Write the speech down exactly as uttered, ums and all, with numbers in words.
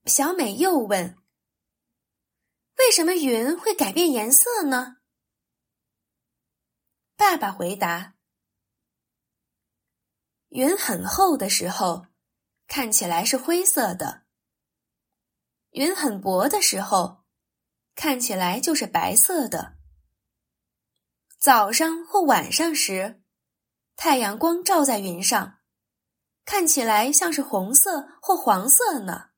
小美又问：为什么云会改变颜色呢？爸爸回答：云很厚的时候，看起来是灰色的；云很薄的时候，看起来就是白色的。早上或晚上时，太阳光照在云上，看起来像是红色或黄色呢。